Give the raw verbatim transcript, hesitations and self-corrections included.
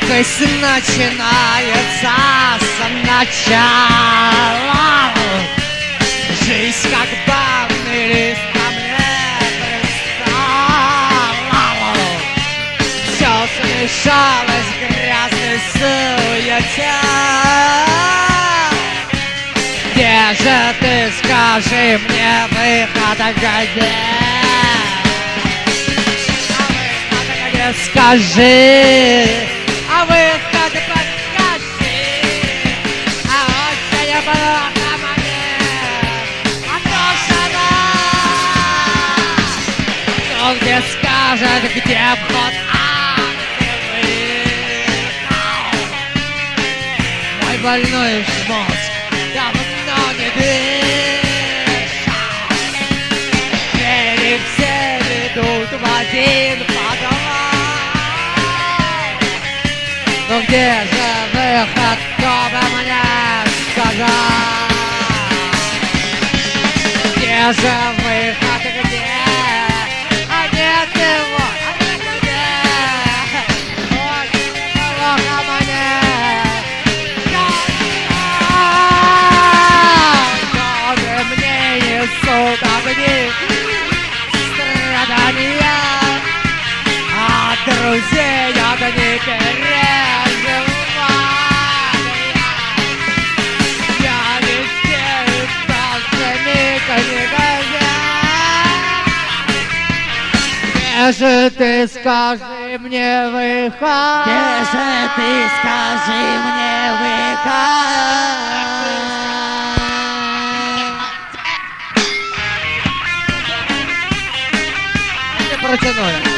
Жизнь начинается сначала. Жизнь как банный лист ко мне пристала. Все смешалось в грязной суете. Где же ты, скажи мне, выход, где? Скажи, а выход подскажи, а очень плохо мне, а то шара. Ну где скажет, где вход, а где выход? Мой больной мозг давно не дышал. Двери все ведут в один подвал. Ну где же выход, кто бы мне сказал? Где же выход, где? А нет его, а нет где? Очень плохо мне. Ноги мне несут огни страдания, а друзей огни перед. Где же ты, скажи мне, выход? Где же ты, скажи мне, выход? Не протянули.